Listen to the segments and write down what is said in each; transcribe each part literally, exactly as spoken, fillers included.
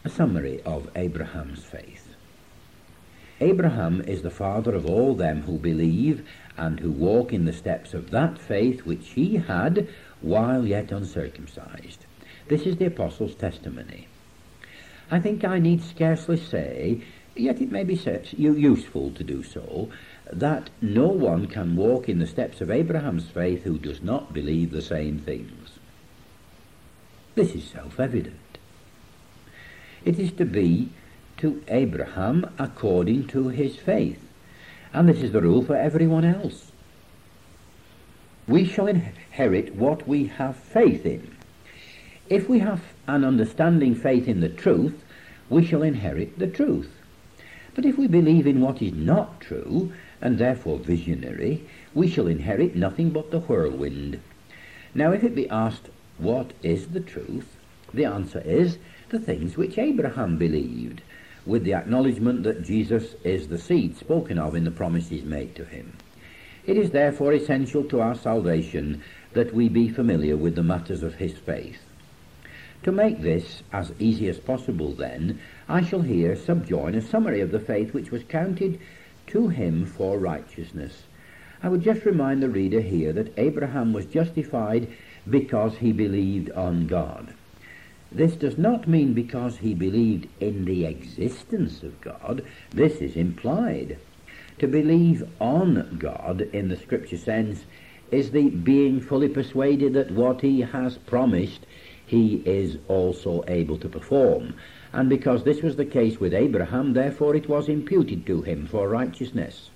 A summary of Abraham's faith. Abraham is the father of all them who believe and who walk in the steps of that faith which he had while yet uncircumcised. This is the Apostle's testimony. I think I need scarcely say, yet it may be useful to do so, that no one can walk in the steps of Abraham's faith who does not believe the same things. This is self-evident. It is to be to Abraham according to his faith, and this is the rule for everyone else. We shall inherit what we have faith in. If we have an understanding faith in the truth, we shall inherit the truth. But if we believe in what is not true, and therefore visionary, we shall inherit nothing but the whirlwind. Now if it be asked, what is the truth? The answer is, the things which Abraham believed, with the acknowledgement that Jesus is the seed spoken of in the promises made to him. It is therefore essential to our salvation that we be familiar with the matters of his faith. To make this as easy as possible, then, I shall here subjoin a summary of the faith which was counted to him for righteousness. I would just remind the reader here that Abraham was justified because he believed on God. This does not mean because he believed in the existence of God. This is implied. To believe on God in the scripture sense is the being fully persuaded that what he has promised he is also able to perform. And because this was the case with Abraham, therefore it was imputed to him for righteousness.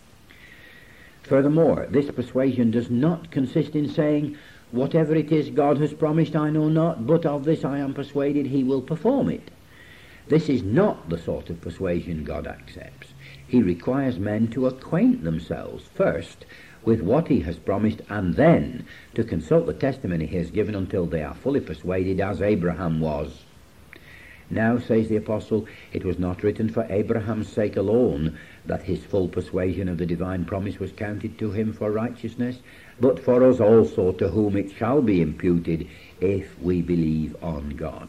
Furthermore, this persuasion does not consist in saying, whatever it is God has promised I know not, but of this I am persuaded he will perform it. This is not the sort of persuasion God accepts. He requires men to acquaint themselves first with what he has promised, and then to consult the testimony he has given until they are fully persuaded, as Abraham was. Now, says the Apostle, it was not written for Abraham's sake alone that his full persuasion of the divine promise was counted to him for righteousness, but for us also, to whom it shall be imputed if we believe on God.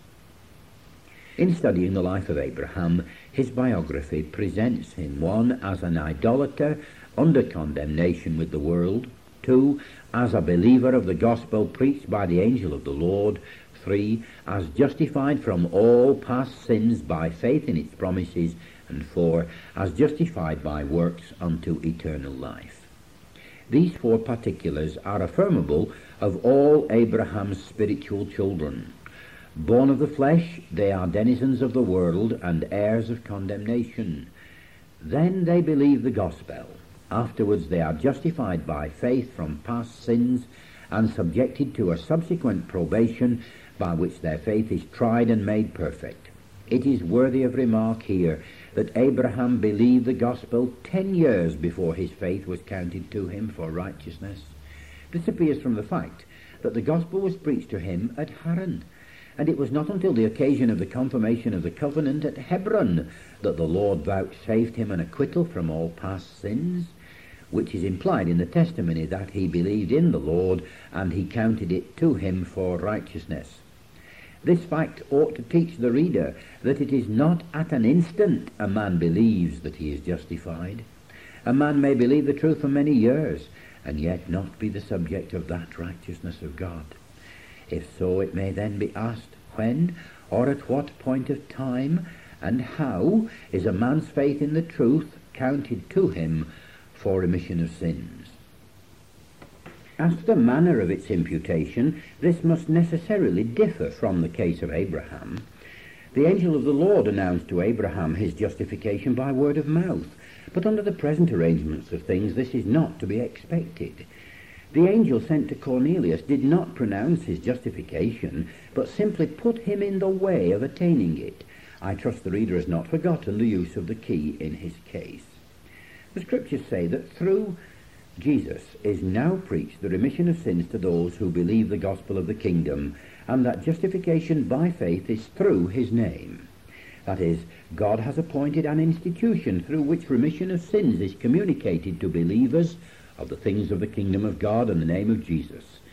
In studying the life of Abraham, his biography presents him, one, as an idolater under condemnation with the world, two, as a believer of the gospel preached by the angel of the Lord, three, as justified from all past sins by faith in its promises, and four, as justified by works unto eternal life. These four particulars are affirmable of all Abraham's spiritual children. Born of the flesh, they are denizens of the world and heirs of condemnation. Then they believe the gospel. Afterwards they are justified by faith from past sins and subjected to a subsequent probation by which their faith is tried and made perfect. It is worthy of remark here that Abraham believed the gospel ten years before his faith was counted to him for righteousness. This appears from the fact that the gospel was preached to him at Haran, and it was not until the occasion of the confirmation of the covenant at Hebron that the Lord vouchsafed him an acquittal from all past sins, which is implied in the testimony that he believed in the Lord and he counted it to him for righteousness. This fact ought to teach the reader that it is not at an instant a man believes that he is justified. A man may believe the truth for many years and yet not be the subject of that righteousness of God. If so, it may then be asked, when or at what point of time and how is a man's faith in the truth counted to him for remission of sins? As to the manner of its imputation, this must necessarily differ from the case of Abraham. The angel of the Lord announced to Abraham his justification by word of mouth, but under the present arrangements of things this is not to be expected. The angel sent to Cornelius did not pronounce his justification, but simply put him in the way of attaining it. I trust the reader has not forgotten the use of the key in his case. The scriptures say that through Jesus is now preached the remission of sins to those who believe the gospel of the kingdom, and that justification by faith is through his name. That is, God has appointed an institution through which remission of sins is communicated to believers of the things of the kingdom of God and the name of Jesus.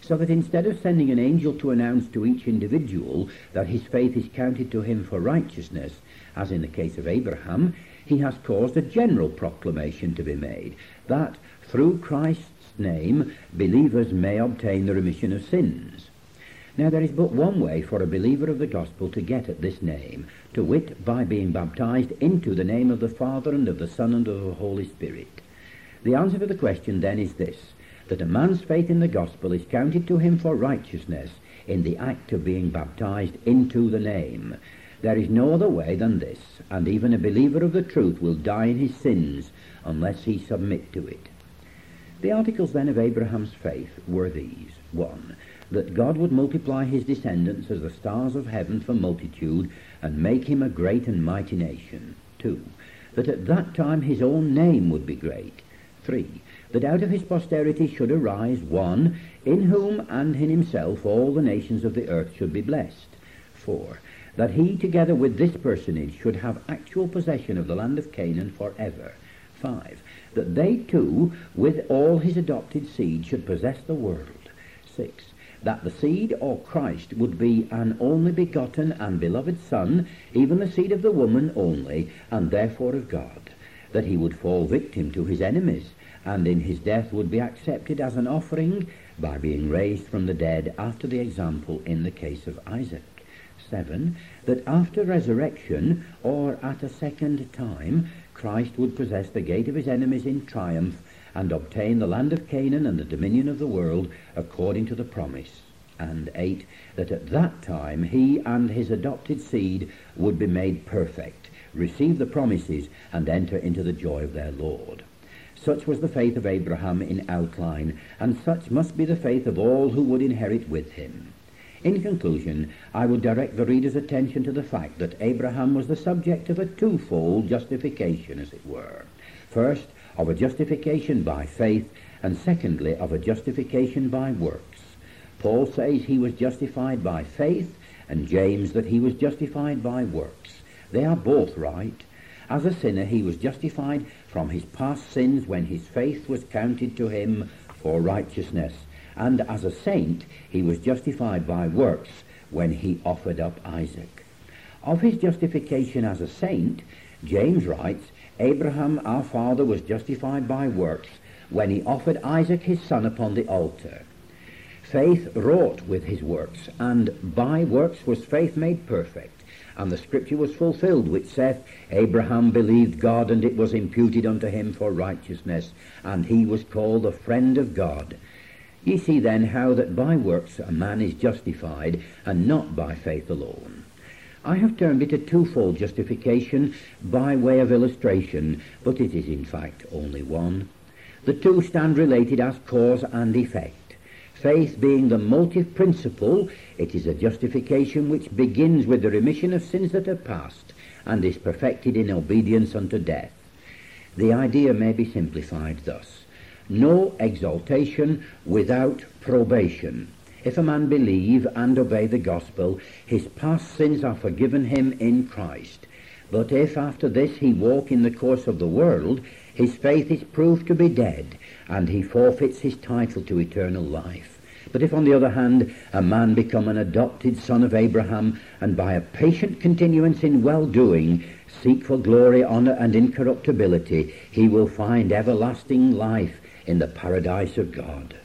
so that instead of sending an angel to announce to each individual that his faith is counted to him for righteousness, as in the case of Abraham, he has caused a general proclamation to be made, that through Christ's name believers may obtain the remission of sins. Now there is but one way for a believer of the gospel to get at this name, to wit, by being baptized into the name of the Father and of the Son and of the Holy Spirit. The answer to the question then is this, that a man's faith in the gospel is counted to him for righteousness in the act of being baptized into the name. There is no other way than this, and even a believer of the truth will die in his sins unless he submit to it. The articles then of Abraham's faith were these. One, that God would multiply his descendants as the stars of heaven for multitude, and make him a great and mighty nation. Two, that at that time his own name would be great. Three, that out of his posterity should arise one, in whom and in himself all the nations of the earth should be blessed. Four, that he together with this personage should have actual possession of the land of Canaan forever. Five, that they too, with all his adopted seed, should possess the world. Six, that the seed, or Christ, would be an only begotten and beloved Son, even the seed of the woman only, and therefore of God. That he would fall victim to his enemies, and in his death would be accepted as an offering by being raised from the dead after the example in the case of Isaac. Seven, that after resurrection, or at a second time, Christ would possess the gate of his enemies in triumph, and obtain the land of Canaan and the dominion of the world according to the promise. And eight, that at that time he and his adopted seed would be made perfect, receive the promises, and enter into the joy of their Lord. Such was the faith of Abraham in outline, and such must be the faith of all who would inherit with him. In conclusion, I would direct the reader's attention to the fact that Abraham was the subject of a twofold justification, as it were. First, of a justification by faith, and secondly, of a justification by works. Paul says he was justified by faith, and James that he was justified by works. They are both right. As a sinner, he was justified from his past sins when his faith was counted to him for righteousness. And as a saint, he was justified by works when he offered up Isaac. Of his justification as a saint, James writes, Abraham our father was justified by works when he offered Isaac his son upon the altar. Faith wrought with his works, and by works was faith made perfect. And the scripture was fulfilled, which saith, Abraham believed God, and it was imputed unto him for righteousness, and he was called the friend of God. Ye see then how that by works a man is justified, and not by faith alone. I have termed it a twofold justification by way of illustration, but it is in fact only one. The two stand related as cause and effect. Faith being the motive principle, it is a justification which begins with the remission of sins that are past, and is perfected in obedience unto death. The idea may be simplified thus. No exaltation without probation. If a man believe and obey the gospel, his past sins are forgiven him in Christ. But if after this he walk in the course of the world, his faith is proved to be dead, and he forfeits his title to eternal life. But if, on the other hand, a man become an adopted son of Abraham, and by a patient continuance in well-doing seek for glory, honour, and incorruptibility, he will find everlasting life in the paradise of God.